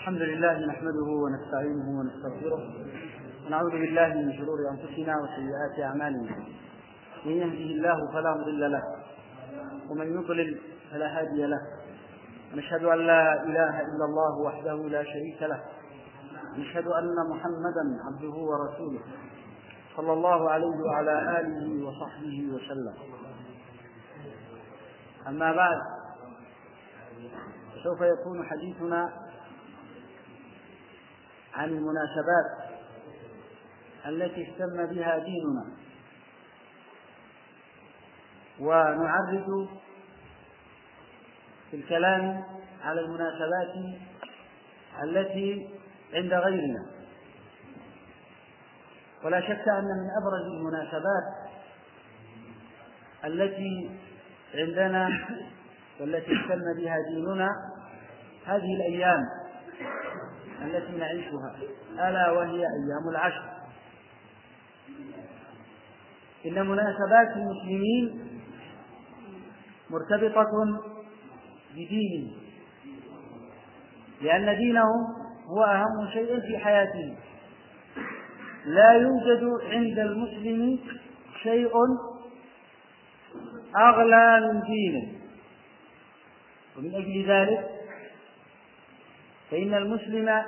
الحمد لله نحمده ونستعينه ونستغفره ونعوذ بالله من شرور أنفسنا وسيئات أعمالنا. من يهده الله فلا مضل له ومن يضلل فلا هادي له. ونشهد أن لا إله إلا الله وحده لا شريك له. ونشهد أن محمدا عبده ورسوله صلى الله عليه وعلى آله وصحبه وسلم. أما بعد، سوف يكون حديثنا عن المناسبات التي اهتم بها ديننا، ونعرج في الكلام على المناسبات التي عند غيرنا. ولا شك أن من أبرز المناسبات التي عندنا والتي اهتم بها ديننا هذه الأيام التي نعيشها، ألا وهي أيام العشر. إن مناسبات المسلمين مرتبطة بدينهم، لأن دينهم هو أهم شيء في حياتهم. لا يوجد عند المسلم شيء أغلى من دينه، ومن أجل ذلك فإن المسلم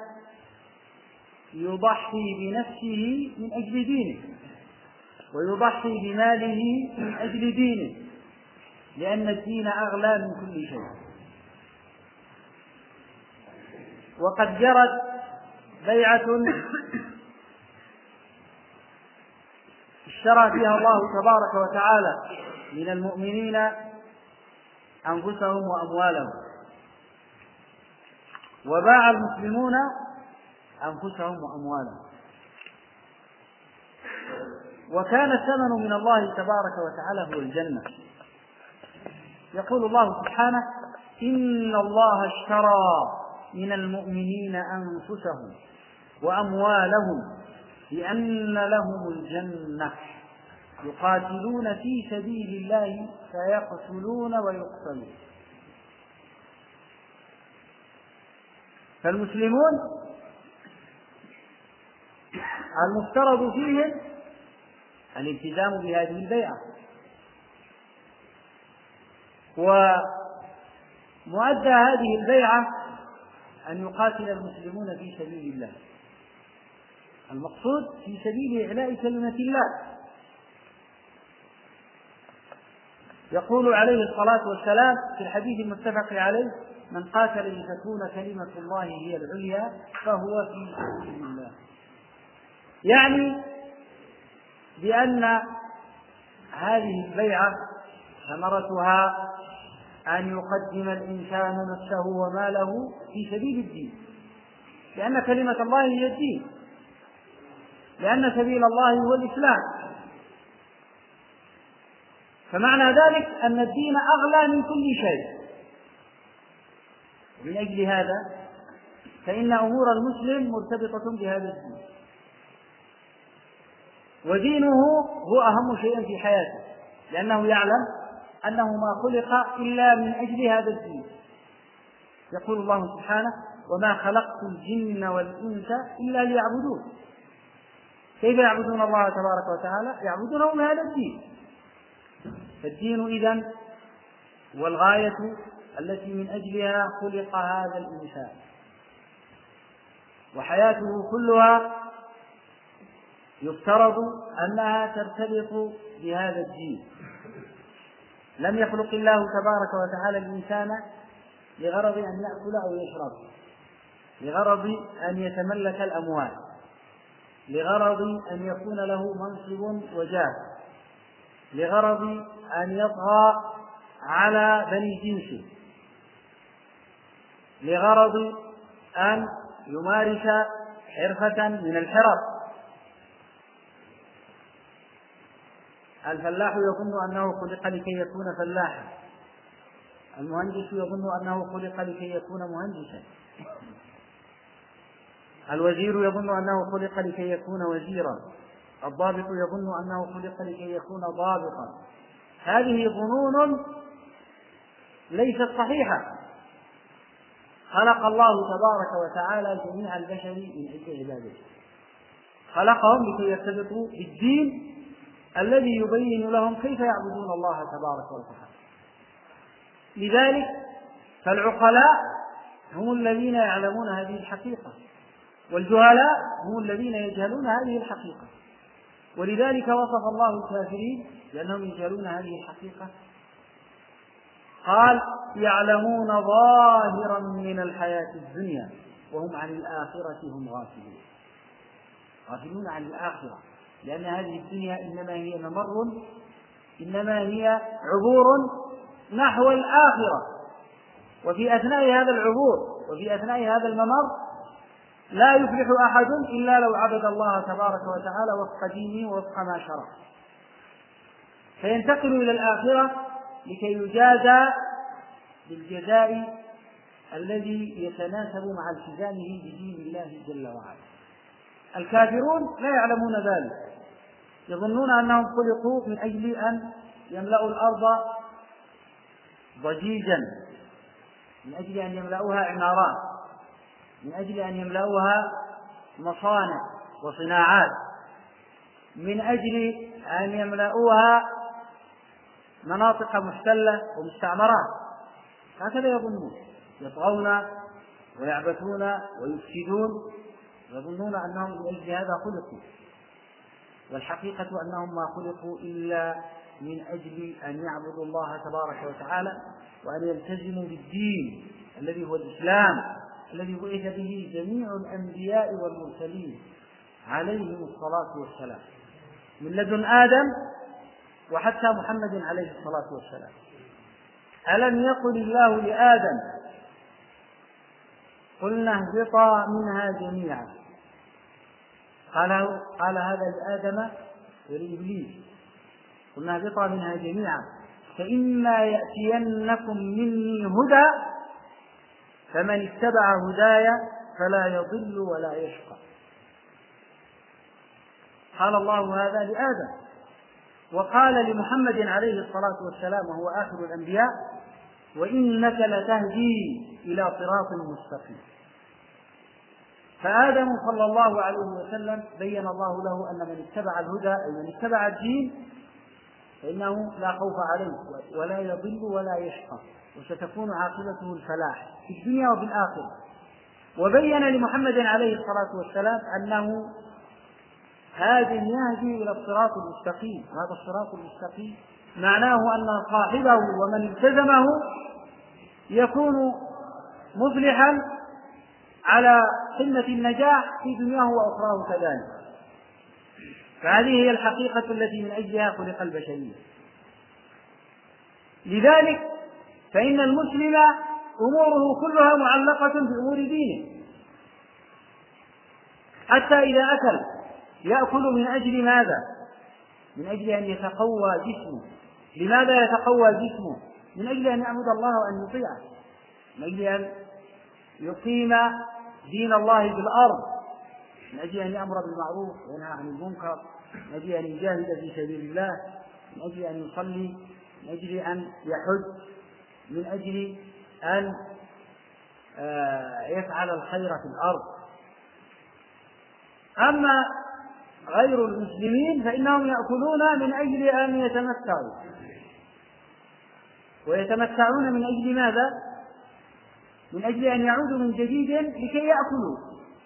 يضحي بنفسه من أجل دينه، ويضحي بماله من أجل دينه، لأن الدين أغلى من كل شيء. وقد جرت بيعة اشترى فيها الله تبارك وتعالى من المؤمنين أنفسهم وأموالهم، وباع المسلمون أنفسهم وأموالهم، وكان الثمن من الله تبارك وتعالى هو الجنة. يقول الله سبحانه: إن الله اشترى من المؤمنين أنفسهم وأموالهم بأن لهم الجنة يقاتلون في سبيل الله فيقتلون ويقتلون. فالمسلمون المفترض فيهم الالتزام بهذه البيعة، ومؤدى هذه البيعة أن يقاتل المسلمون في سبيل الله. المقصود في سبيل إعلاء كلمة الله. يقول عليه الصلاة والسلام في الحديث المتفق عليه: من قاتل لتكون كلمة الله هي العليا فهو في سبيل الله. يعني بأن هذه البيعة ثمرتها أن يقدم الإنسان نفسه وماله في سبيل الدين، لأن كلمة الله هي الدين، لأن سبيل الله هو الإسلام. فمعنى ذلك أن الدين أغلى من كل شيء. من أجل هذا فإن أمور المسلم مرتبطة بهذا الدين، ودينه هو أهم شيء في حياته، لأنه يعلم أنه ما خلق إلا من أجل هذا الدين. يقول الله سبحانه: وما خلقت الجن والإنس إلا ليعبدون. كيف يعبدون الله تبارك وتعالى؟ يعبدونه بهذا الدين. فالدين إذن هو الغاية التي من أجلها خلق هذا الإنسان، وحياته كلها يفترض أنها ترتبط بهذا الدين. لم يخلق الله تبارك وتعالى الإنسان لغرض أن يأكل أو يشرب، لغرض أن يتملك الأموال، لغرض أن يكون له منصب وجاه، لغرض أن يطغى على بني جنسه، لغرض أن يمارس حرفة من الحرف. الفلاح يظن أنه خلق لكي يكون فلاحا، المهندس يظن أنه خلق لكي يكون مهندسا، الوزير يظن أنه خلق لكي يكون وزيرا، الضابط يظن أنه خلق لكي يكون ضابطا. هذه ظنون ليست صحيحة، خلق الله تبارك وتعالى جميع البشر من أجل عبادته، خلقهم لكي يرتبطوا بالدين الذي يبين لهم كيف يعبدون الله تبارك وتعالى. لذلك فالعقلاء هم الذين يعلمون هذه الحقيقة، والجهلاء هم الذين يجهلون هذه الحقيقة. ولذلك وصف الله الكافرين لأنهم يجهلون هذه الحقيقة، قال يعلمون ظاهرا من الحياة الدنيا وهم عن الآخرة هم غافلون. غافلون عن الآخرة، لأن هذه الدنيا إنما هي ممر، إنما هي عبور نحو الآخرة. وفي أثناء هذا العبور وفي أثناء هذا الممر لا يفلح أحد إلا لو عبد الله تبارك وتعالى وفق دينه ووفق ما شرع، فينتقل إلى الآخرة لكي يجازى بالجزاء الذي يتناسب مع التزامه بدين الله جل وعلا. الكافرون لا يعلمون ذلك، يظنون أنهم خلقوا من أجل أن يملأوا الأرض ضجيجا، من أجل أن يملأوها عمارات، من أجل أن يملأوها مصانع وصناعات، من أجل أن يملأوها مناطق محتلة ومستعمرات. هكذا يظنون، يطغون ويعبثون ويفسدون، يظنون أنهم من أجل هذا خلقوا، والحقيقة أنهم ما خلقوا إلا من أجل أن يعبدوا الله تبارك وتعالى وأن يلتزموا بالدين الذي هو الإسلام الذي بعث به جميع الأنبياء والمرسلين عليهم الصلاة والسلام، من لدن آدم وحتى محمد عليه الصلاة والسلام. ألم يقل الله لآدم قلنا اهبطا منها جميعا، قال هذا لآدم ولإبليس، قلنا اهبطا منها جميعا فإما يأتينكم مني هدى فمن اتبع هداي فلا يضل ولا يشقى. قال الله هذا لآدم، وقال لمحمد عليه الصلاة والسلام وهو آخر الأنبياء وإنك لتهدي إلى صراط مستقيم. فآدم صلى الله عليه وسلم بين الله له أن من اتبع الهدى أي من اتبع الدين فإنه لا خوف عليه ولا يضل ولا يشقى، وستكون عاقبته الفلاح في الدنيا وفي الآخرة. وبين لمحمد عليه الصلاة والسلام أنه هذا يهدي إلى الصراط المستقيم، وهذا الصراط المستقيم معناه أن صاحبه ومن التزمه يكون مفلحا على قمة النجاح في دنياه وأخراه كذلك. فهذه هي الحقيقة التي من أجلها خلق البشرية. لذلك فإن المسلم أموره كلها معلقة بأمور دينه، حتى إذا أكل يأكل من أجل ماذا؟ من أجل أن يتقوى جسمه. لماذا يتقوى جسمه؟ من أجل أن يعبد الله وأن يطيعه، من أجل أن يقيم دين الله في الأرض، من أجل أن يأمر بالمعروف وينهى عن المنكر، من أجل أن يجاهد في سبيل الله، من أجل أن يصلي، من أجل أن يحج، من أجل أن يفعل الخير في الأرض. أما غير المسلمين فإنهم يأكلون من أجل أن يتمتعوا، ويتمتعون من أجل ماذا؟ من أجل أن يعودوا من جديد لكي يأكلوا،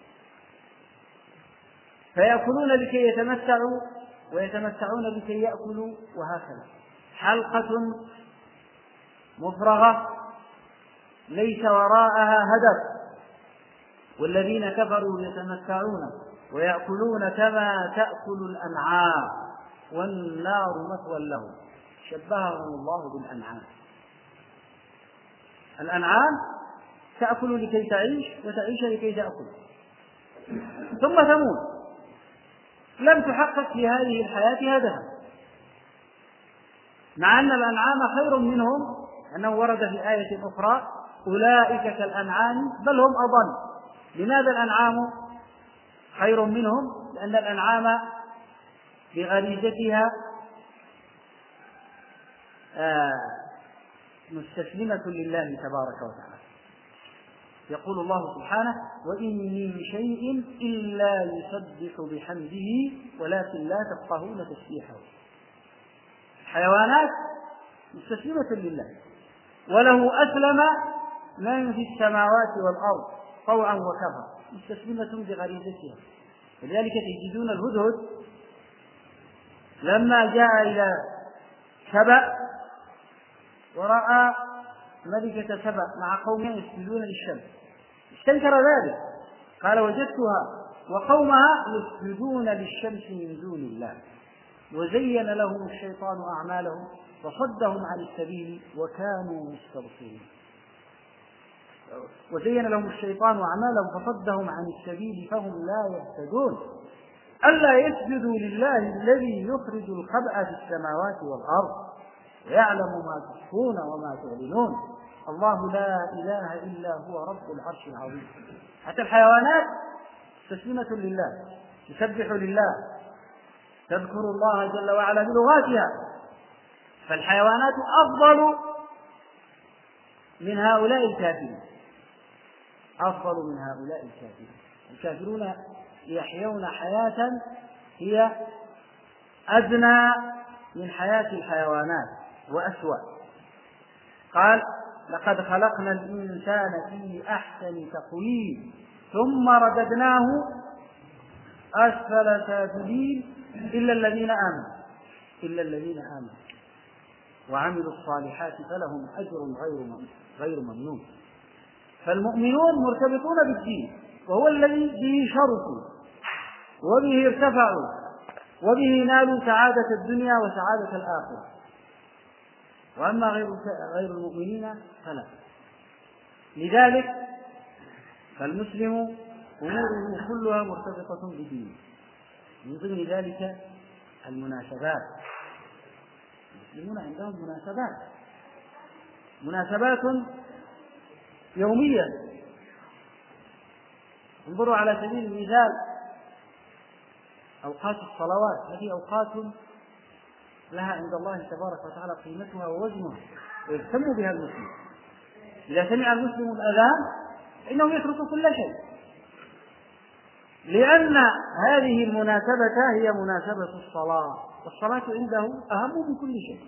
فيأكلون لكي يتمتعوا ويتمتعون لكي يأكلوا، وهكذا حلقة مفرغة ليس وراءها هدف. والذين كفروا يتمتعون ويأكلون كما تأكل الأنعام والنار مثوى لهم، شبههم الله بالأنعام. الأنعام تأكل لكي تعيش وتعيش لكي تأكل ثم تموت، لم تحقق في هذه الحياة هدفا، مع أن الأنعام خير منهم، أنه ورد في آية أخرى أولئك كالأنعام بل هم أضل. لماذا الأنعام خير منهم؟ لأن الأنعام بغريزتها مستسلمة لله تبارك وتعالى، يقول الله سبحانه: وإن من شيء إلا يسبح بحمده ولكن لا تفقهون تسبيحه. الحيوانات مستسلمة لله، وله أسلم من في السماوات والأرض طوعا وكرها، مستسلمة بغريزتها. ولذلك تجدون الهدهد لما جاء إلى سبأ ورأى ملكة سبأ مع قومها يسجدون للشمس استنكر ذلك، قال: وجدتها وقومها يسجدون للشمس من دون الله وزين لهم الشيطان أعمالهم وصدهم عن السبيل وكانوا مستبصرين. وزين لهم الشيطان أعمالهم فصدهم عن السبيل فهم لا يهتدون. ألا يسجدوا لله الذي يخرج الخبأ في السماوات والأرض ويعلم ما تخفون وما تعلنون الله لا إله إلا هو رب العرش العظيم. حتى الحيوانات تسليمة لله، تسبح لله، تذكر الله جل وعلا بلغاتها. فالحيوانات أفضل من هؤلاء الكافرين، أفضل من هؤلاء الكافرين. الكافرون يحيون حياة هي أدنى من حياة الحيوانات وأسوأ. قال: لقد خلقنا الإنسان في أحسن تقويم ثم رددناه أسفل سافلين إلا الذين آمنوا وعملوا الصالحات فلهم أجر غير ممنون. فالمؤمنون مرتبطون بالدين، وهو الذي به شرفوا وبه ارتفعوا وبه نالوا سعادة الدنيا وسعادة الآخرة. وأما غير المؤمنين فلا. لذلك فالمسلم أموره كلها مرتبطة بدينه. من ضمن ذلك المناسبات. المسلمون عندهم مناسبات يومية. انظروا على سبيل المثال أوقات الصلوات، هذه أوقات لها عند الله تبارك وتعالى قيمتها ووزنها ويهتم بها المسلم. إذا سمع المسلم الأذان فإنه يترك كل شيء، لأن هذه المناسبة هي مناسبة الصلاة، والصلاة عنده أهم من كل شيء.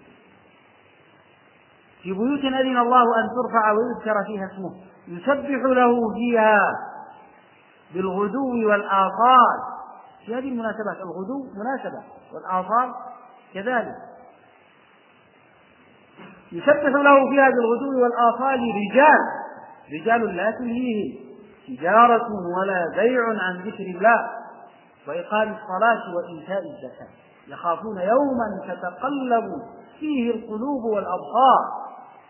في بيوت أذن الله أن ترفع ويذكر فيها اسمه يسبح له فيها بالغدو والآصال. في هذه المناسبات الغدو مناسبة والآصال كذلك. يسبح له فيها بالغدو والآصال رجال لا تلهيهم تجارة ولا بيع عن ذكر الله وإقام الصلاة وإيتاء الزكاة يخافون يوما تتقلب فيه القلوب والأبصار.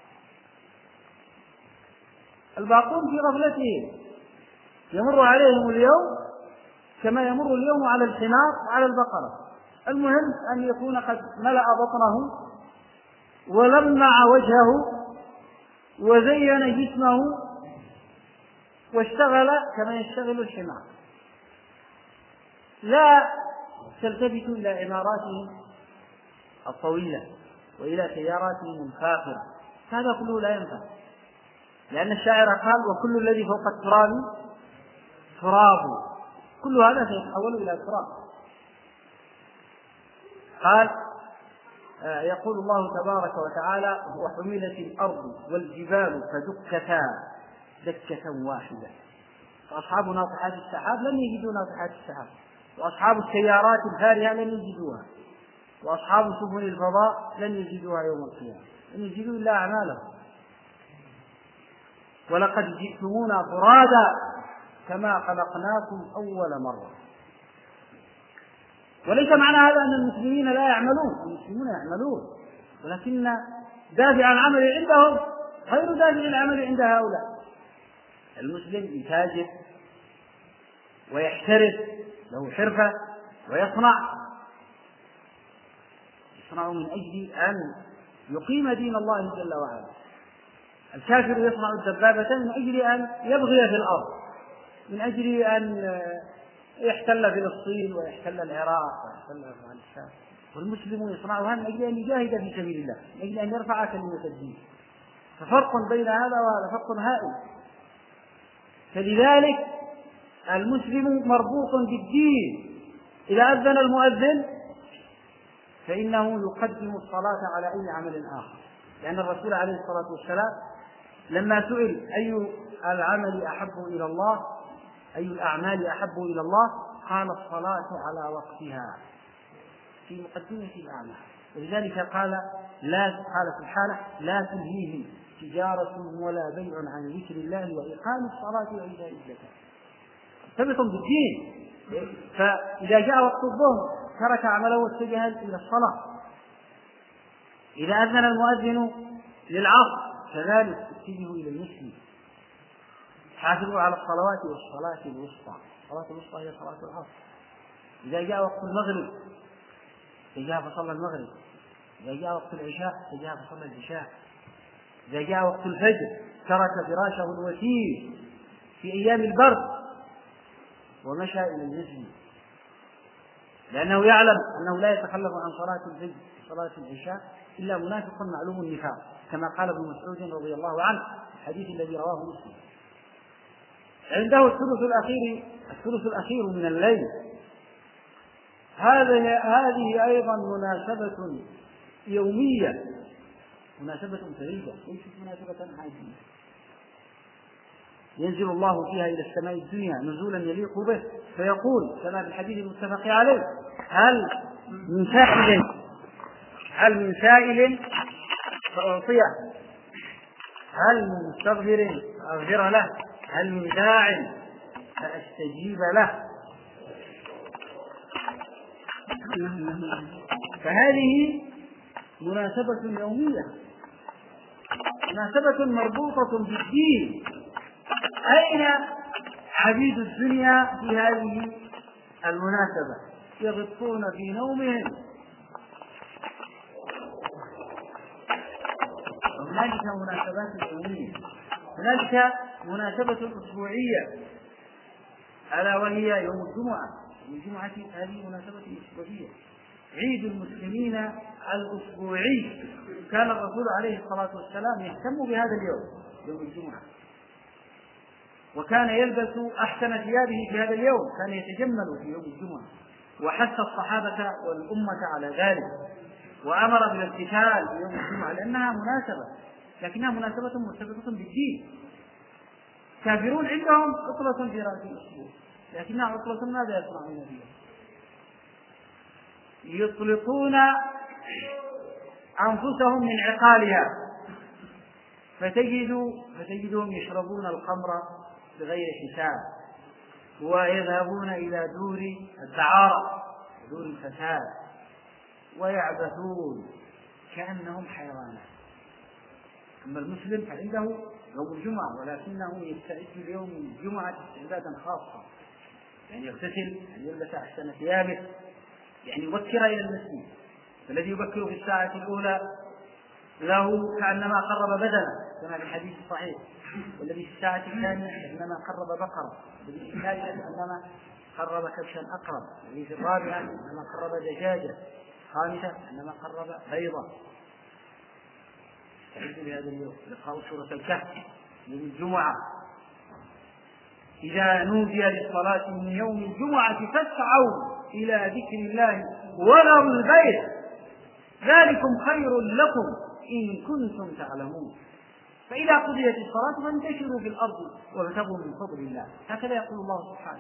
الباقون في غفلتهم يمر عليهم اليوم كما يمر اليوم على الحمار وعلى البقرة. المهم أن يكون قد ملأ بطنه ولمع وجهه وزين جسمه واشتغل كما يشتغل الحمار. لا تلتفتوا إلى عماراتهم الطويلة وإلى سياراتهم الفاخرة، هذا كله لا ينفع، لأن الشاعر قال: وكل الذي فوق التراب تراب، كل هذا سيتحول إلى تراب. قال: يقول الله تبارك وتعالى: وحملت الأرض والجبال فدكتا دكة واحدة. فأصحاب ناطحات السحاب لم يجدوا ناطحات السحاب، وأصحاب السيارات الفارهة لم يجدوها، وأصحاب سفن الفضاء لم يجدوها يوم القيامة، لم يجدوا إلا أعمالهم. ولقد جئتمونا فرادا كما خلقناكم أول مرة. وليس معنى هذا أن المسلمين لا يعملون، المسلمون يعملون، ولكن دافع العمل عندهم غير دافع العمل عند هؤلاء. المسلم يتاجر ويحترف، له حرفة ويصنع من أجل أن يقيم دين الله جل وعلا. الكافر يصنع الدبابة من أجل أن يبغي في الأرض، من أجل أن يحتل فلسطين ويحتل العراق ويحتل أفغانستان. والمسلم يصنعها من أجل أن يجاهد في سبيل الله، من أجل أن يرفع كلمة الدين. ففرق بين هذا وهذا، فرق هائل. فلذلك المسلم مربوط بالدين. إذا أذن المؤذن فإنه يقدم الصلاة على أي عمل آخر، لأن الرسول عليه الصلاة والسلام لما سئل أي العمل أحب إلى الله، أي الأعمال أحب إلى الله، قال الصلاة على وقتها في مقدمة الأعمال. ولذلك قال سبحانه: لا تلهيهم تجارة ولا بيع عن ذكر الله وإقام الصلاة وإيتاء الزكاة. مرتبط بالدين. فإذا جاء وقت الظهر ترك عمله واتجه إلى الصلاة. إذا أذن المؤذن للعصر كذلك اتجهوا إلى المسجد. حافظوا على الصلوات والصلاة الوسطى. الصلاة الوسطى هي صلاة العصر. إذا جاء وقت المغرب اتجه فصلى المغرب. إذا جاء وقت العشاء اتجه فصلى العشاء. إذا جاء وقت الفجر ترك فراشه الوثير في أيام البرد ومشى إلى المسجد، لأنه يعلم أنه لا يتخلف عن صلاة الفجر وصلاة العشاء إلا منافق معلوم النفاق، كما قال ابن مسعود رضي الله عنه في الحديث الذي رواه مسلم. عنده الثلث الأخير من الليل. هذه أيضا مناسبة يومية، مناسبة فريدة، ليست مناسبة عادية. ينزل الله فيها إلى السماء الدنيا نزولا يليق به، فيقول كما في الحديث المتفق عليه: هل من سائل فأعطيه، هل من مستغفر فأغفر له، هل من داع فأستجيب له. فهذه مناسبة يومية، مناسبة مربوطة بالدين. أين عبيد الدنيا في هذه المناسبة؟ يغطون في نومهم. هنالك مناسبات يومية، هنالك مناسبة أسبوعية ألا وهي يوم الجمعة. الجمعة هذه مناسبة أسبوعية، عيد المسلمين الأسبوعي. كان الرسول عليه الصلاة والسلام يهتم بهذا اليوم، يوم الجمعة، وكان يلبس أحسن ثيابه في هذا اليوم، كان يتجمل في يوم الجمعة، وحث الصحابة والأمة على ذلك، وأمر بالاغتسال في يوم الجمعة لأنها مناسبة، لكنها مناسبة مرتبطة بالدين. كافرون عندهم عطلة في رأس الأسبوع، لكنها عطلة ماذا يصنعون فيها؟ يطلقون أنفسهم من عقالها، فتجدهم يشربون الخمر بغير حساب، ويذهبون إلى دور الدعارة دور الفساد، ويعبثون كأنهم حيوانات. أما المسلم فعنده يوم الجمعة، ولكنه يستعد ليوم الجمعة استعدادا خاصا، يعني يغتسل، يعني يلبس أحسن ثيابه، يعني يبكر إلى المسجد. فالذي يبكر في الساعة الأولى له كأنما قرب بدنه كما في الحديث الصحيح، والذي في الساعة الثانية كأنما قرب بقرة، والذي في الثالثة كأنما قرب كبشا أقرب، والذي في الرابعة كأنما قرب دجاجة، الخامسة كأنما قرب بيضة. استعدوا بهذا اليوم لقاء سورة الكهف يوم الجمعة. إذا نودي للصلاة من يوم الجمعة فاسعوا إلى ذكر الله وذروا البيع ذلكم خير لكم إن كنتم تعلمون. فإذا قضيت الصلاة فانتشروا في الأرض وابتغوا من فضل الله. هكذا يقول الله سبحانه.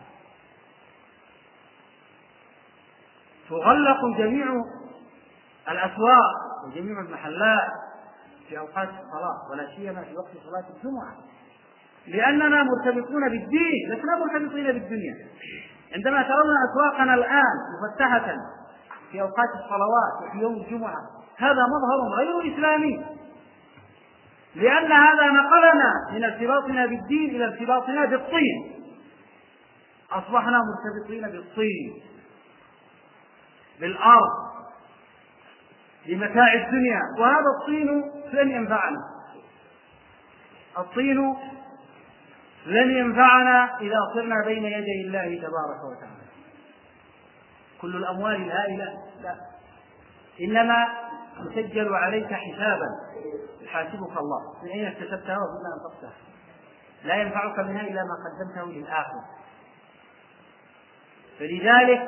تغلق جميع الأسواق وجميع المحلات في أوقات الصلاة، ولا سيما في وقت صلاة الجمعة، لأننا مرتبطون بالدين لسنا مرتبطين بالدنيا. عندما ترون أسواقنا الآن مفتحة في أوقات الصلوات وفي يوم الجمعة، هذا مظهر غير إسلامي، لأن هذا نقلنا من ارتباطنا بالدين إلى ارتباطنا بالطين. أصبحنا مرتبطين بالطين، بالأرض، بمتاع الدنيا، وهذا الطين لن ينفعنا. الطين لن ينفعنا إذا صرنا بين يدي الله تبارك وتعالى. كل الأموال الهائلة لا، إنما تسجل عليك حسابا يحاسبك الله من أين اكتسبتها وفيما أنفقتها. لا ينفعك منها إلا ما قدمته للآخر. فلذلك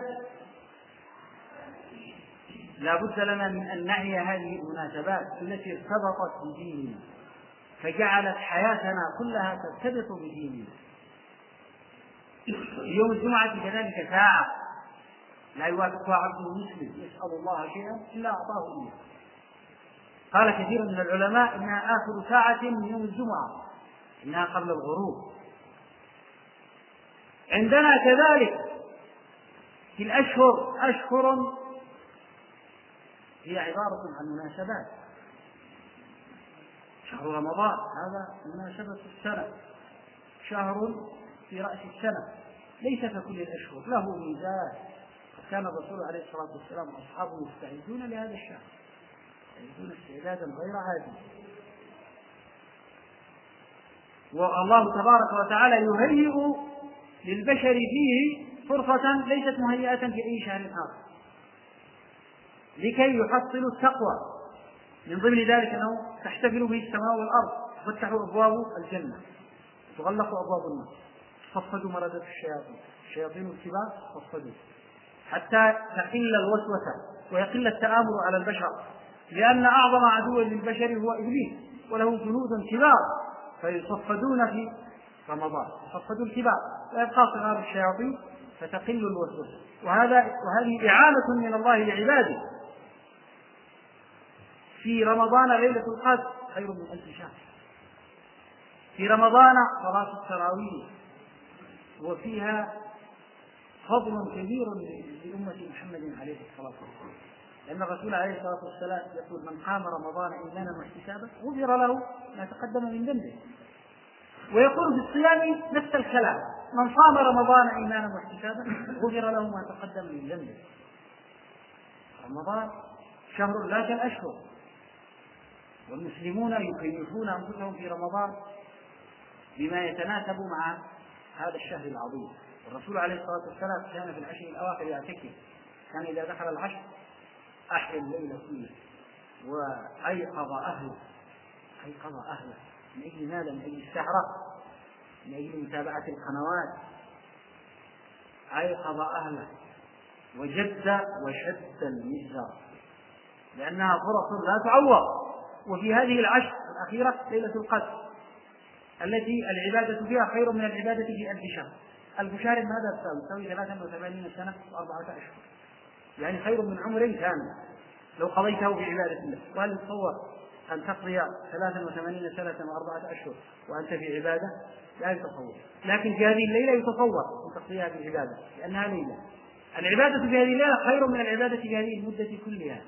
لا بد لنا من أن نعي هذه المناسبات التي ارتبطت بديننا فجعلت حياتنا كلها ترتبط بديننا. يوم الجمعة كذلك ساعة لا يوافقها عبد مسلم يسأل الله شيئا إلا أعطاه إياه. قال كثير من العلماء إنها آخر ساعة من يوم الجمعة، إنها قبل الغروب. عندنا كذلك في الأشهر أشهر هي عبارة عن مناسبات. شهر رمضان هذا مناسبة السنة، شهر في رأس السنة، ليس ككل الأشهر، له ميزان. كان الرسول عليه الصلاة والسلام وأصحابه يستعدون لهذا الشهر، يستعدون استعدادا غير عادي. والله تبارك وتعالى يهيئ للبشر فيه فرصة ليست مهيئة في أي شهر آخر لكي يحصلوا التقوى. من ضمن ذلك أنه تحتفل به السماء والأرض، تفتح أبواب الجنة، تغلق أبواب النار، تصفد مردة الشياطين الكبار تصفدوا حتى تقل الوسوسة ويقل التآمر على البشر، لأن أعظم عدو للبشر هو إبليس وله جنود كبار فيصفدون في رمضان، يصفدوا الكبار ويبقى صغار الشياطين فتقل الوسوسة. وهذه إعانة من الله لعباده. في رمضان ليلة القدر خير من 1000 شهر. في رمضان صلاة التراويح وفيها فضل كبير لأمة محمد عليه الصلاة والسلام، لأن الرسول عليه الصلاة والسلام يقول من قام رمضان إيمانا واحتسابا غفر له ما تقدم من ذنبه. ويقول في الصيام نفس الكلام، من صام رمضان إيمانا واحتسابا غفر له ما تقدم من ذنبه. رمضان شهر لا كالأشهر، والمسلمون يكيفون أنفسهم في رمضان بما يتناسب مع هذا الشهر العظيم. الرسول عليه الصلاة والسلام كان في العشر الأواخر يعتكف، كان إذا دخل العشر أحيا الليل كله وأيقظ أهله من أجل ماذا؟ من أجل السهرة، من أجل متابعة القنوات. أيقظ أهله وجد وشد المئزر، لأنها فرص لا تعوض. وفي هذه العشر الأخيرة ليلة القدر التي العبادة فيها خير من العبادة في 1000 شهر. 1000 شهر ماذا تساوي؟ 83 سنة و4 أشهر، يعني خير من عمر كامل لو قضيته بعبادة الله. وهل يتصور أن تقضي 83 سنة و4 أشهر وأنت في عبادة؟ لا يتصور. لكن في هذه الليلة يتصور أن تقضيها بعبادة، لأنها ليلة. العبادة في هذه الليلة خير من العبادة في هذه المدة كلها.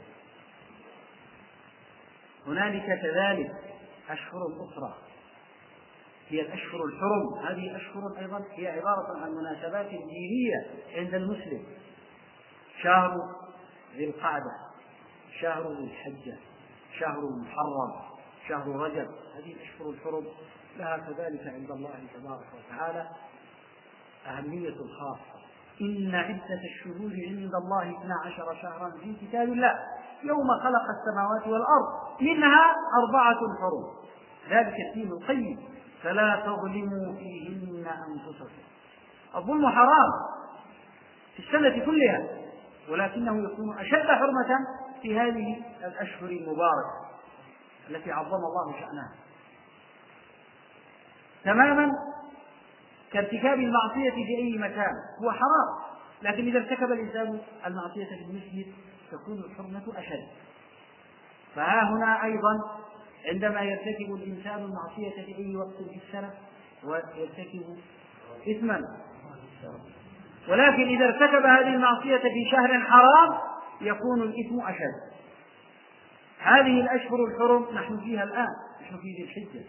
هنالك كذلك أشهر أخرى هي الأشهر الحرم. هذه أشهر أيضا هي عبارة عن مناسبات دينية عند المسلم. شهر ذي القعدة، شهر ذي الحجة، شهر محرم، شهر رجب. هذه الأشهر الحرم لها كذلك عند الله تبارك وتعالى أهمية خاصة. إن عدة الشهور عند الله 12 شهرا في كتاب الله يوم خلق السماوات والأرض منها 4 حرم ذلك الدين القيم فلا تظلموا فيهن أنفسكم. الظلم حرام في السنة كلها، ولكنه يكون أشد حرمة في هذه الأشهر المباركة التي عظم الله شأنها. تماما كارتكاب المعصية في أي مكان هو حرام، لكن إذا ارتكب الإنسان المعصية في المسجد تكون الحرمة أشد. فها هنا أيضا عندما يرتكب الإنسان المعصية في أي وقت في السنة ويرتكب إثما، ولكن إذا ارتكب هذه المعصية في شهر حرام يكون الإثم أشد. هذه الأشهر الحرم نحن فيها الآن، نحن في ذي الحجة،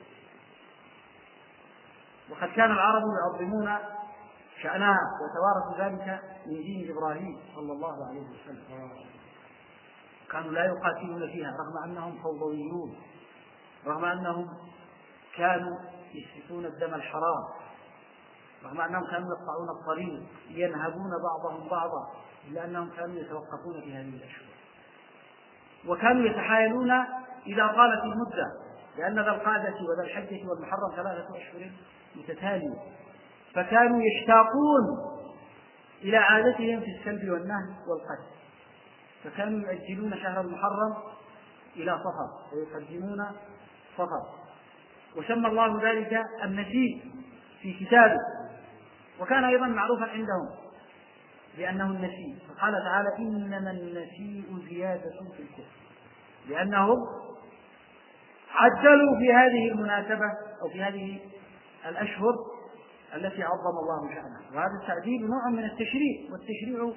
وقد كان العرب يعظمون شأنها وتوارثوا ذلك من دين إبراهيم صلى الله عليه وسلم. كانوا لا يقاتلون فيها رغم أنهم فوضويون، رغم أنهم كانوا يسفكون الدم الحرام، رغم أنهم كانوا يقطعون الطريق ينهبون بعضهم بعضا، إلا أنهم كانوا يتوقفون في هذه الأشهر، وكانوا يتحايلون إذا طالت المدة، لأن ذا القعدة وذا الحجة والمحرم 3 أشهر متتالية، فكانوا يشتاقون إلى عادتهم في السلب والنهب والقتل، فكانوا يؤجلون شهر المحرم إلى صفر ويقدمون صفر، وسمى الله ذلك النسيء في كتابه، وكان أيضا معروفا عندهم لأنه النسيء، فقال تعالى إنما النسيء زيادة في الكفر، لأنهم عجلوا في هذه المناسبة أو في هذه الأشهر التي عظم الله شأنها. وهذا التعديل نوع من التشريع، والتشريع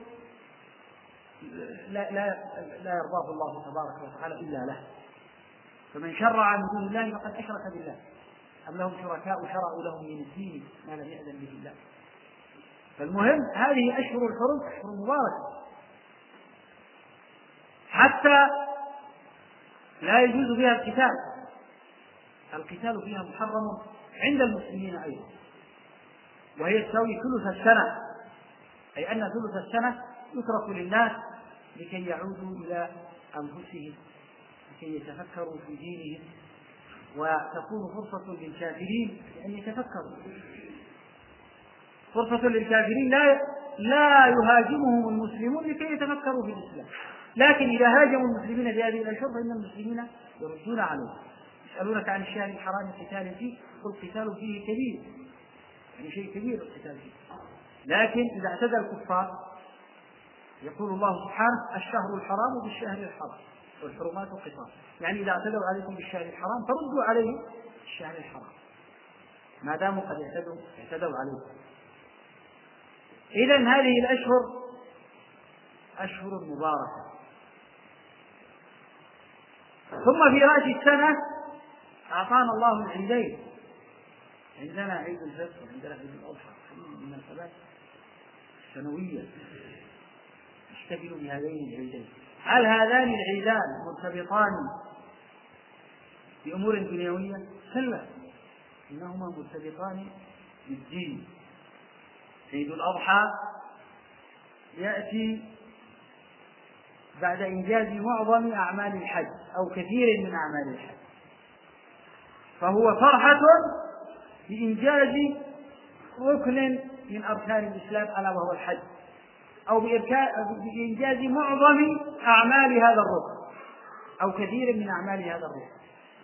لا يرضاه الله تبارك وتعالى إلا له، فمن شرع من دون الله فقد أشرك بالله، أم لهم شركاء شرعوا لهم من الدين ما لم يأذن به الله. فالمهم هذه أشهر الحرم أشهر مباركة حتى لا يجوز فيها القتال فيها محرم عند المسلمين أيضا، وهي تساوي ثلث السنة، أي أن ثلث السنة يترك للناس لكي يعودوا إلى أنفسهم، لكي يتفكروا في دينهم، وتكون فرصة للكافرين أن يتفكروا، فرصة للكافرين لا يهاجمهم المسلمون لكي يتفكروا في الإسلام، لكن إذا هاجموا المسلمين في هذه الأشهر فإن المسلمين يردون عليهم. يسألونك عن الشهر الحرام قتال فيه، قل قتال فيه كبير، يعني شيء كبير القتال فيه، لكن إذا اعتدى الكفار يقول الله سبحانه الشهر الحرام بالشهر الحرام والحرمات قصاص، يعني إذا اعتدوا عليكم بالشهر الحرام فردوا عليه الشهر الحرام ما داموا قد اعتدوا عليكم. إذن هذه الأشهر أشهر مباركة. ثم في رأس السنة أعطانا الله العيدين، عندنا عيد الفطر وعندنا عيد الأضحى، من المناسبات السنوية نحتفل بهذين العيدين. هل هذان العيدان مرتبطان بأمور دنيوية؟ كلا، إنهما مرتبطان بالدين. عيد الأضحى يأتي بعد إنجاز معظم أعمال الحج أو كثير من أعمال الحج، فهو فرحة بإنجاز ركن من أركان الإسلام ألا وهو الحج، أو بإنجاز معظم أعمال هذا الركن أو كثير من أعمال هذا الركن.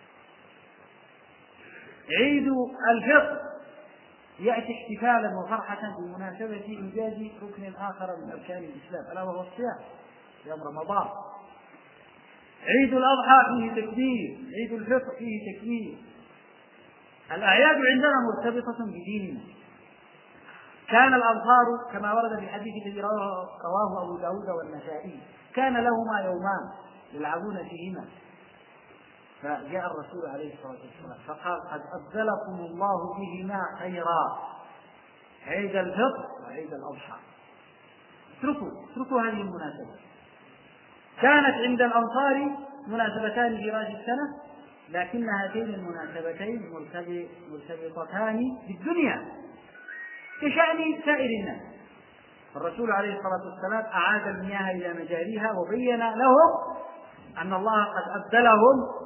عيد الفطر يأتي احتفالا وفرحة بمناسبة إنجاز ركن آخر من أركان الإسلام ألا وهو الصيام يوم رمضان. عيد الأضحى فيه تكبير، عيد الفطر فيه تكبير. الأعياد عندنا مرتبطة بديننا. كان الأنصار كما ورد في الحديث الذي رواه أبو داود والنسائي كان لهما يومان يلعبون فيهما، فجاء الرسول عليه الصلاة والسلام فقال قد أبدلكم الله بهما خيرا، عيد الفطر وعيد الأضحى. اتركوا هذه المناسبة. كانت عند الأنصار مناسبتان في رأس السنة، لكن هاتين المناسبتين مرتبطتان بالدنيا كشأن سائر الناس. الرسول عليه الصلاة والسلام أعاد المياه إلى مجاريها وبين لهم أن الله قد أبدلهم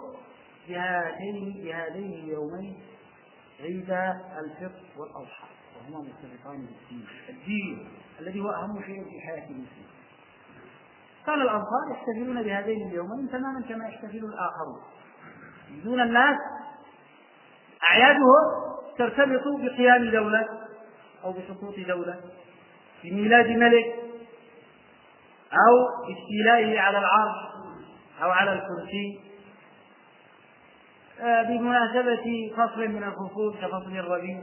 بهذين اليومين عيد الفطر والأضحى، وهما مرتبطان بالدين الذي هو أهم شيء في حياة المسلم. كان الأنصار يحتفلون بهذين اليومين تماما كما يحتفل الآخرون. دون الناس أعيادهم ترتبط بقيام دولة أو بسقوط دولة، بميلاد ملك، أو استيلائه على العرش أو على الكرسي، بمناسبة فصل من الفصول كفصل الربيع،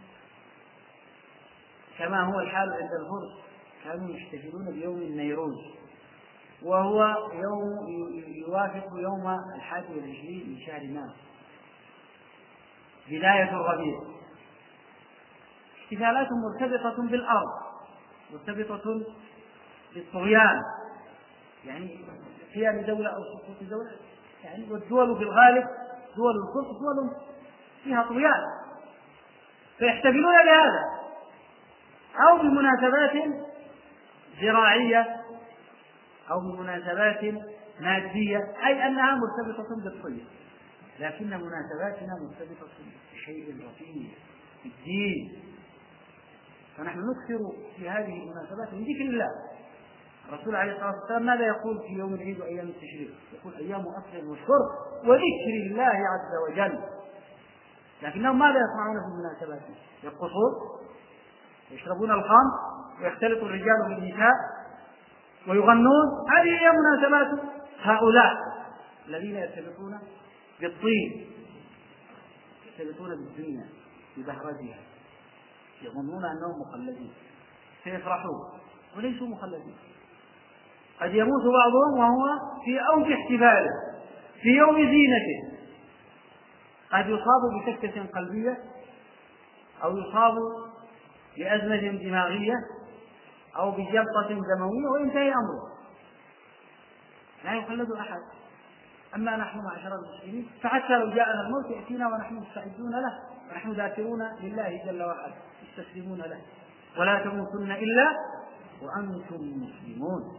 كما هو الحال عند الفرس كانوا يحتفلون بيوم النيروز، وهو يوم يوافق يوم 21 من شهر مارس بداية الربيع. احتفالات مرتبطة بالأرض، مرتبطة بالطغيان، يعني قيام دولة أو سقوط دولة، يعني والدول في الغالب دول الكفر دول فيها طغيان، فيحتفلون بهذا، أو بمناسبات زراعية أو بمناسبات مادية، أي أنها مرتبطة بالطيب، لكن مناسباتنا مرتبطة بشيء رفيع في الدين. فنحن نكثر في هذه المناسبات من ذكر الله. الرسول عليه الصلاة والسلام ماذا يقول في يوم العيد وأيام التشريق؟ يقول أيام أكل وشرب وذكر الله عز وجل. لكنهم ماذا يصنعون في المناسبات؟ يرقصون ويشربون الخمر ويختلط الرجال بالنساء ويغنون. هذه هي مناسبات هؤلاء الذين يرتبطون بالطين، يرتبطون بالدنيا ببهرجها، يظنون أنهم مخلدين، سيفرحون وليسوا مخلدين. قد يموت بعضهم وهو في أوج احتفاله في يوم زينته، قد يصاب بسكتة قلبية أو يصاب بأزمة دماغية أو بجلطة دموية وينتهي أمره، لا يخلد أحد. أما نحن معشر المسلمين فحتى لو جاءنا الموت يأتينا ونحن مستعدون له، ونحن ذاكرون لله جل وعلا مستسلمون له. ولا تموتن إلا وأنتم مسلمون.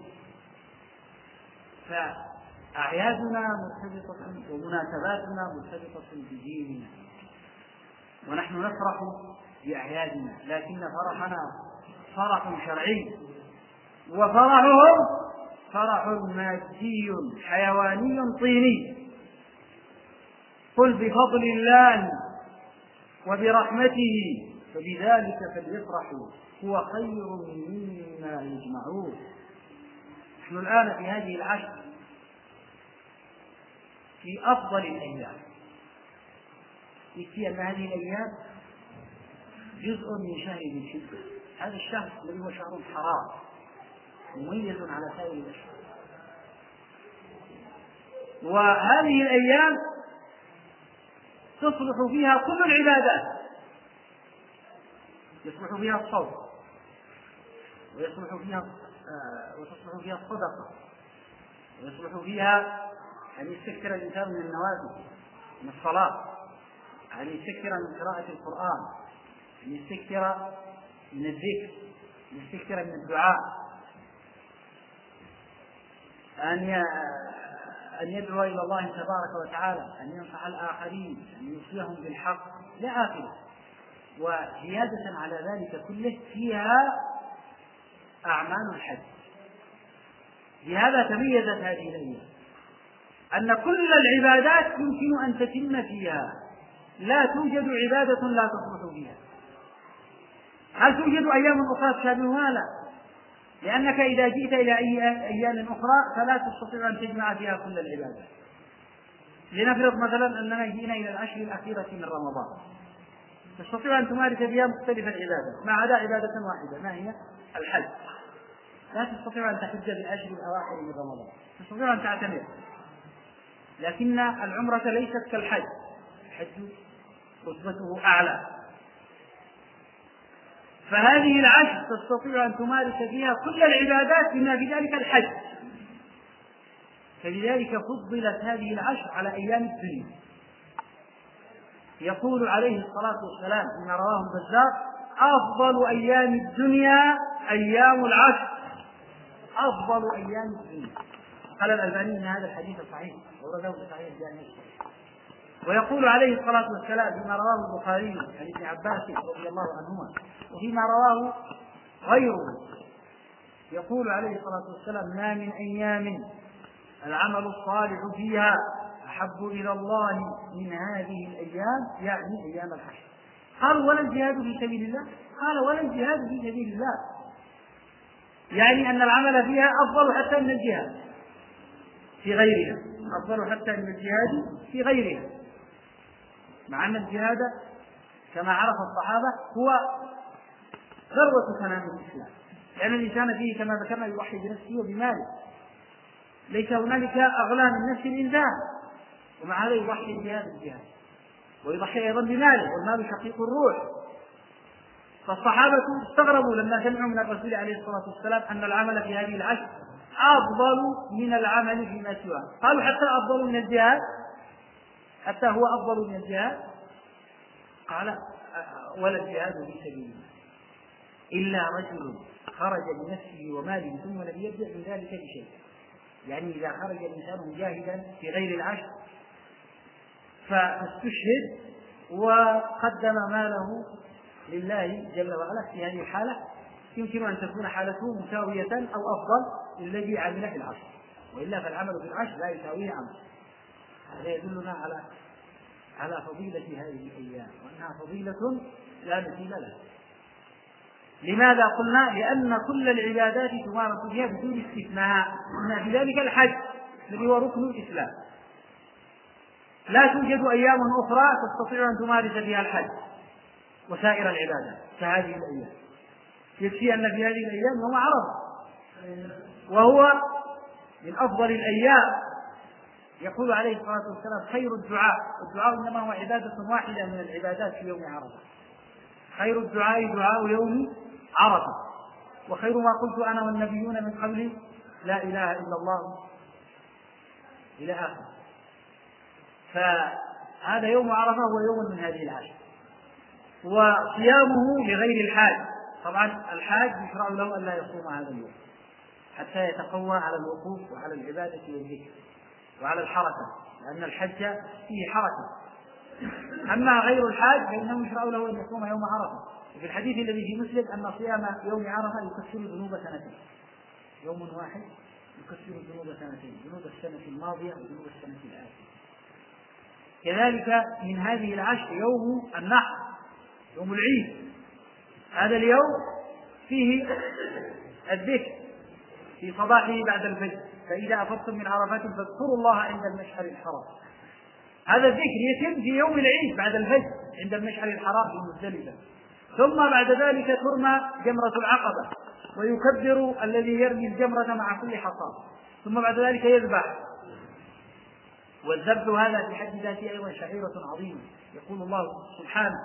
فأعيادنا مرتبطة ومناسباتنا مرتبطة بديننا، ونحن نفرح بأعيادنا، لكن فرحنا فرح شرعي، وفرحهم فرح مادي حيواني طيني. قل بفضل الله وبرحمته فبذلك فليفرحوا هو خير مما يجمعون. نحن الآن في هذه العشر في أفضل الأيام. يكفي أن هذه الأيام جزء من شهر ذي الحجة. هذا الشهر الذي هو شهر حرام مميز على سائر الأشهر. وهذه الأيام تصلح فيها كل العبادات، يصلح فيها الصوم، وتصلح فيها الصدقة، ويصلح فيها أن يستكثر الإنسان من النوافل، من الصلاة، أن يستكثر من قراءة القرآن، أن يستكثر من الذكر، أن يستكثر من الدعاء، أن يدعو إلى الله تبارك وتعالى، أن ينصح الآخرين، أن يوصيهم بالحق إلى آخره. وزيادة على ذلك كله فيها أعمال الحج. لهذا تميزت هذه الأيام أن كل العبادات يمكن أن تتم فيها، لا توجد عبادة لا تصلح فيها. هل توجد أيام أخرى تشابهها؟ لا، لأنك إذا جئت إلى أيام أخرى فلا تستطيع أن تجمع فيها كل العبادات. لنفرض مثلا أننا جئنا إلى العشر الأخيرة من رمضان، تستطيع أن تمارس فيها مختلف العبادات ما عدا عبادة واحدة، ما هي؟ الحج. لا تستطيع أن تحج بالعشر الأواخر من رمضان، تستطيع أن تعتمر، لكن العمرة ليست كالحج، الحج رتبته أعلى. فهذه العشر تستطيع أن تمارس فيها كل العبادات بما في ذلك الحج، فلذلك فضلت هذه العشر على أيام الدنيا. يقول عليه الصلاة والسلام فيما رواه البزار: أفضل أيام الدنيا أيام العشر، أفضل أيام الدنيا. قال الألباني إن هذا الحديث صحيح، ورده في صحيح الجامع الصحيح. ويقول عليه الصلاة والسلام فيما رواه البخاري عن ابن عباس رضي الله عنهما وفيما رواه غيره، يقول عليه الصلاة والسلام: ما من أيام العمل الصالح فيها أحب إلى الله من هذه الأيام، يعني أيام الحشر. قالوا: ولا الجهاد في سبيل الله؟ قال: ولا الجهاد في سبيل الله، يعني أن العمل فيها أفضل حتى من الجهاد في غيرها، أفضل حتى من الجهاد في غيرها، مع أن الجهاد كما عرف الصحابة هو ذروة سنام الإسلام، لأن الإنسان فيه كما ذكرنا يضحي بنفسه وبماله، ليس هنالك أغلى من نفس الإنسان، ومع هذا يضحي الجهاد ويضحي أيضا بماله، والمال شقيق الروح. فالصحابة استغربوا لما سمعوا من الرسول عليه الصلاة والسلام أن العمل في هذه العشر أفضل من العمل فيما سواه. قالوا: حتى أفضل من الجهاد؟ حتى هو أفضل من الجهاد؟ قال: ولا الجهاد في سبيل الله إلا رجل خرج بنفسه وماله ثم لم يبدأ من ذلك بشيء. يعني إذا خرج الإنسان مجاهدا في غير العشر فاستشهد وقدم ماله لله جل وعلا في هذه الحالة يمكن أن تكون حالته مساوية أو أفضل للذي عمل في العشر، وإلا فالعمل في العشر لا يساويه عمل. هذا يدلنا على فضيلة هذه الأيام وأنها فضيلة لا مثيل لها. لماذا قلنا؟ لأن كل العبادات تمارس فيها بدون استثناء، قلنا في ذلك الحج الذي هو ركن الإسلام لا توجد أيام أخرى تستطيع أن تمارس فيها الحج وسائر العبادات كهذه الأيام. يكفي أن في هذه الأيام يوم عرفة وهو من أفضل الأيام. يقول عليه الصلاة والسلام خير الدعاء، الدعاء إنما هو عبادة واحدة من العبادات في يوم عرفة، خير الدعاء دعاء يوم عرفة، وخير ما قلت أنا والنبيون من قبلي لا إله إلا الله إلى آخر. فهذا يوم عرفة هو يوم من هذه العشر، وصيامه لغير الحاج. طبعا الحاج يشرع له أن لا يصوم هذا اليوم حتى يتقوى على الوقوف وعلى العبادة والذكر وعلى الحركة، لأن الحج فيه حركة. أما غير الحاج فإنه يشرع له أن يصوم يوم عرفة. وفي الحديث الذي في مسلم أن صيام يوم عرفة يكفر ذنوب سنتين، يوم واحد يكفر ذنوب سنتين، ذنوب السنة الماضية وذنوب السنة الآتية. كذلك من هذه العشر يوم النحر، يوم العيد. هذا اليوم فيه الذكر في صباحه بعد الفجر، فإذا أفضتم من عرفات فاذكروا الله عند المشعر الحرام. هذا الذكر يتم في يوم العيد بعد الفجر عند المشعر الحرام في مزدلفة. ثم بعد ذلك ترمى جمرة العقبة ويكبر الذي يرمي الجمرة مع كل حصى، ثم بعد ذلك يذبح. والذبح هذا في حد ذاته أيضا شعيرة عظيمة. يقول الله سبحانه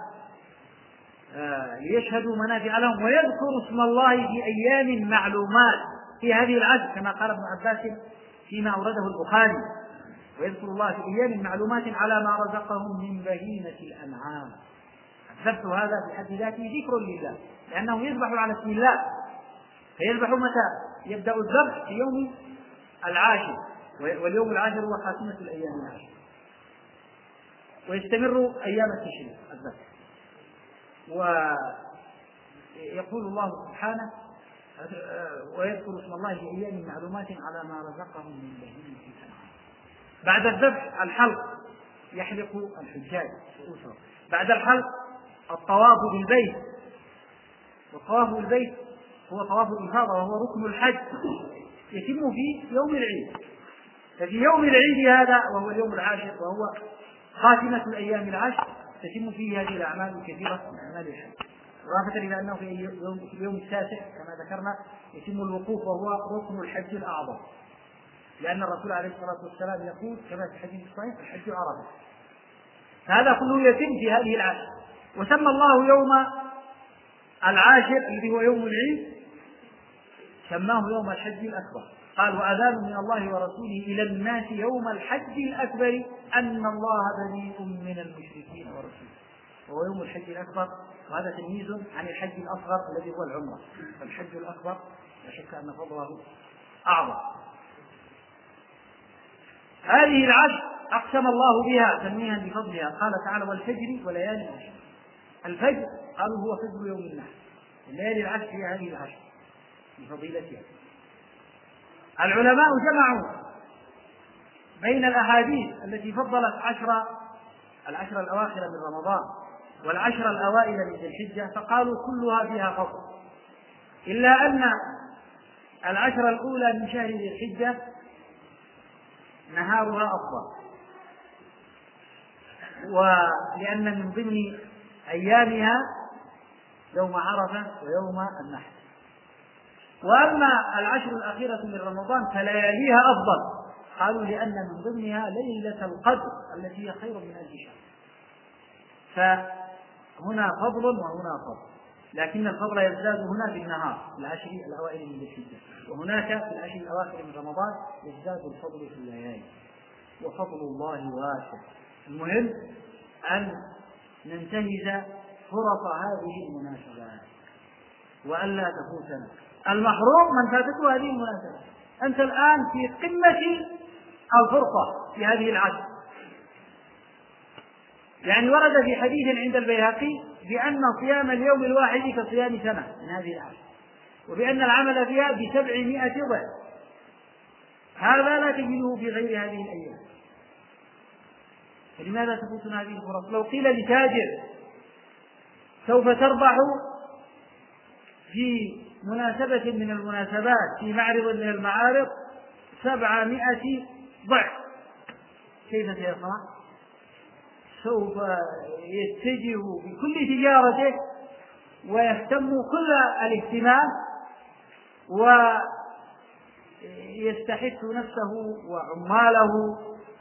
ليشهدوا منافع لهم ويذكروا اسم الله في أيام معلومات في هذه العشر، كما قال ابن عباس فيما أورده البخاري، ويذكر الله في أيام معلومات على ما رزقهم من بهيمة الأنعام. الذبح هذا في حد ذاته ذكر لله، لأنه يذبح على اسم الله. فيذبح متى؟ يبدأ الذبح في يوم العاشر، واليوم العاشر هو خاتمة الأيام العاشر، ويستمر أيام التشريق الذبح. ويقول الله سبحانه ويذكر اسم الله في أيام معلومات على ما رزقهم من بهيمة الأنعام. بعد الذبح الحلق، يحلق الحجاج رؤوسهم. بعد الحلق الطواف بالبيت، والطواف بالبيت هو طواف الإفاضة وهو ركن الحج، يتم في يوم العيد. ففي يوم العيد هذا وهو اليوم العاشر وهو خاتمة الأيام العشر تتم فيه هذه الأعمال الكثيرة من أعمال الحج، إضافة إلى أنه في اليوم التاسع كما ذكرنا يتم الوقوف وهو ركن الحج الأعظم، لأن الرسول عليه الصلاة والسلام يقول كما في الحديث الصحيح الحج عرفة. فهذا كله يتم في هذه العشر. وسمى الله يوم العاشر الذي هو يوم العيد سماه يوم الحج الأكبر. قال وأذان من الله ورسوله إلى الناس يوم الحج الأكبر أن الله بريء من المشركين ورسوله. وهو يوم الحج الأكبر، وهذا تمييز عن الحج الأصغر الذي هو العمرة. فالحج الأكبر لا شك أن فضله أعظم. هذه العشر أقسم الله بها تنميها بفضلها، قال تعالى والفجر وليالي العشر. الفجر قالوا هو فجر يوم النحر، الليالي العشر هي هذه العشر بفضيلتها. العلماء جمعوا بين الأحاديث التي فضلت العشر الأواخر من رمضان والعشر الأوائل من ذي الحجة، فقالوا كلها فيها فضل، إلا أن العشر الأولى من شهر ذي الحجة نهارها أفضل، ولأن من ضمن أيامها يوم عرفة ويوم النحر. وأما العشر الأخيرة من رمضان فلياليها أفضل، قالوا لأن من ضمنها ليلة القدر التي هي خير من 1000 شهر. فهنا فضل وهنا فضل، لكن الفضل يزداد هنا في النهار في العشر الأوائل من ذي الحجة، وهناك في العشر الأواخر من رمضان يزداد الفضل في الليالي، وفضل الله واسع. المهم أن ننتهز فرص هذه المناسبات وألا تفوتنا. المحروم من فاتته هذه المناسبة. أنت الآن في قمة الفرصة في هذه العشر، يعني ورد في حديث عند البيهقي بأن صيام اليوم الواحد كصيام سنة من هذه العام، وبأن العمل فيها ب700 ضعف. هذا لا تجده في غير هذه الأيام. فلماذا تفوتنا هذه الفرص؟ لو قيل لتاجر سوف تربح في مناسبة من المناسبات في معرض من المعارض 700 ضعف، كيف سيصنع؟ سوف يتجه بكل تجارته ويهتم كل الاهتمام ويستحث نفسه وعماله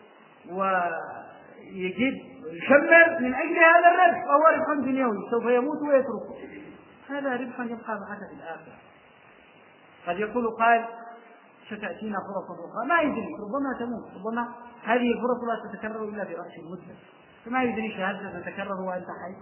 ويجد ويشمر من أجل هذا الربح، وهو ربح دنيوي سوف يموت ويتركه. هذا ربح يبقى معك في الآخرة. قد يقول قائل ستأتينا فرص أخرى، ما يدري، ربما تموت، ربما هذه الفرص لا تتكرر إلا في رأس المدة، فما يدريش هل ستتكرر وأنت حي.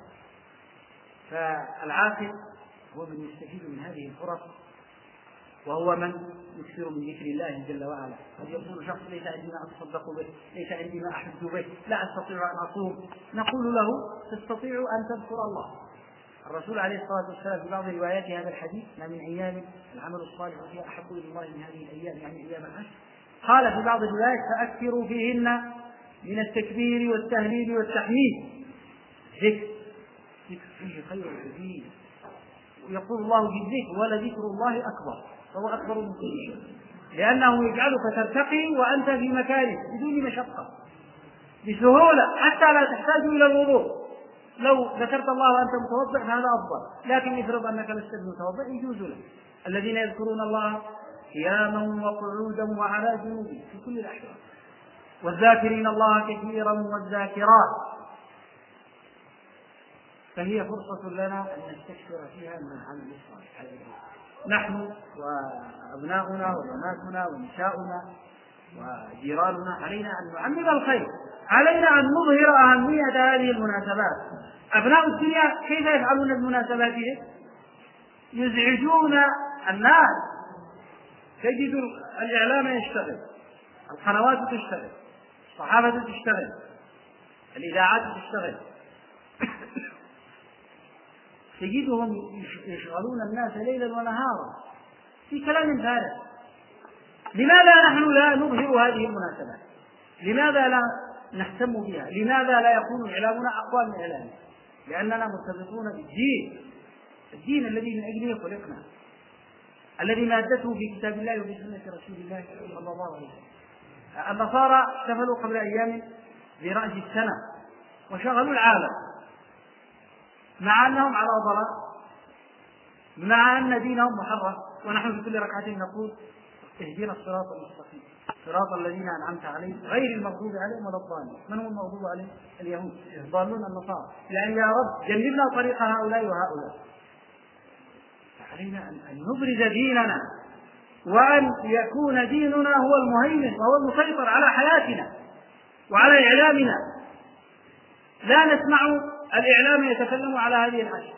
فالعاقل هو من يستفيد من هذه الفرص، وهو من يكثر من ذكر الله جل وعلا. قد يقول شخص ليس عندي ما أتصدق به، ليس عندي ما أحج به، لا أستطيع أن أصوم، نقول له تستطيع أن تذكر الله. الرسول عليه الصلاة والسلام في بعض روايات هذا الحديث: ما من أيام العمل الصالح فيها أحب إلى الله من هذه الأيام، يعني أيام العشر. قال في بعض الروايات: فأكثروا فيهن من التكبير والتهليل والتحميد. ذكر فيه خير كثير، ويقول الله في الذكر: ولذكر الله أكبر، فهو أكبر من كل شيء، لأنه يجعلك ترتقي وأنت في مكانك بدون مشقة بسهولة، حتى لا تحتاج إلى الوضوء. لو ذكرت الله وأنت متوضئ فهذا أفضل، لكن افرض أنك لست متوضئ يجوز لك. الذين يذكرون الله قياما وقعودا وعلى جنوبهم في كل الأحوال، والذاكرين الله كثيرا والذاكرات. فهي فرصة لنا أن نستكثر فيها من العمل الصالح. نحن وأبناؤنا وبناتنا ونساؤنا وجيراننا علينا أن نعمم الخير، علينا أن نظهر أهمية هذه المناسبات. أبناء الدنيا كيف يفعلون المناسبات؟ يزعجون الناس. تجد الإعلام يشتغل، القنوات تشتغل، الصحافة تشتغل، الإذاعات تشتغل، تجدهم يشغلون الناس ليلا ونهارا في كلام فارغ. لماذا نحن لا نظهر هذه المناسبات؟ لماذا لا نهتم بها؟ لماذا لا يكون إعلامنا أقوى من إعلامنا؟ لأننا مرتبطون بالدين، الدين الذي من أجله خلقنا، الذي مادته في كتاب الله وفي سنة رسول الله صلى الله عليه وسلم. النصارى احتفلوا قبل أيام برأس السنة وشغلوا العالم، مع أنهم على ضلال، مع أن دينهم محرم. ونحن في كل ركعة نقول: اهدنا الصراط المستقيم، صراط الذين أنعمت عليهم غير المغضوب عليهم ولا الضالين. من هو المغضوب عليهم؟ اليهود، الضالون النصارى. يعني يا رب جنبنا طريق هؤلاء وهؤلاء. فعلينا أن نبرز ديننا، وأن يكون ديننا هو المهيمن وهو المسيطر على حياتنا وعلى إعلامنا. لا نسمع الإعلام يتكلم على هذه الحاجة،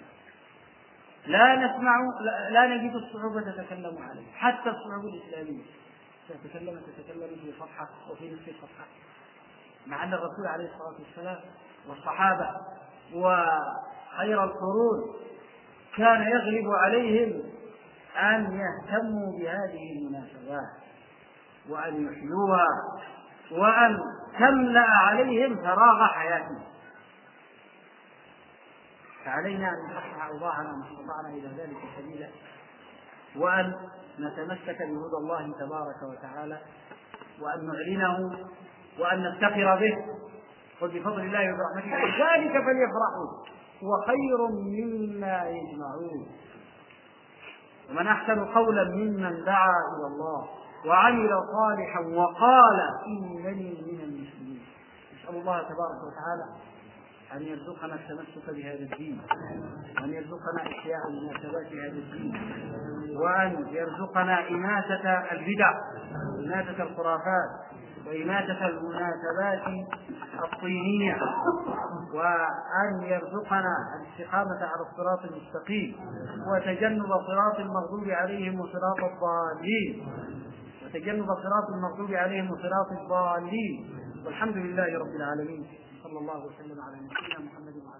لا نجد الصحوبة تتكلم عليه، حتى الصحوبة الإسلامية تتكلم في صفحة وفي نصف صفحة، مع أن الرسول عليه الصلاة والسلام والصحابة وخير القرون كان يغلب عليهم أن يهتموا بهذه المناسبات وأن يحيوها وأن تملأ عليهم فراغ حياتهم. فعلينا أن نصحح أوضاعنا ما استطعنا إلى ذلك سبيلا، وأن نتمسك بهدى الله تبارك وتعالى، وأن نعلنه وأن نفتخر به. قل بفضل الله وبرحمته ذلك فليفرحوا هو خير مما يجمعون. ومن أحسن قولا ممن دعا إلى الله وعمل صالحا وقال إنني من المسلمين. نسأل الله تبارك وتعالى أن يرزقنا التمسك بهذا الدين، وأن يرزقنا إحياء مناسبات هذا الدين، وأن يرزقنا إماتة البدع وإماتة الخرافات وإماتة المناسبات الطينية، وأن يرزقنا الاستقامة على الصراط المستقيم وتجنب صراط المغضوب عليهم وصراط الضالين. والحمد لله رب العالمين. وصلى الله وسلم على نبينا محمد وعلى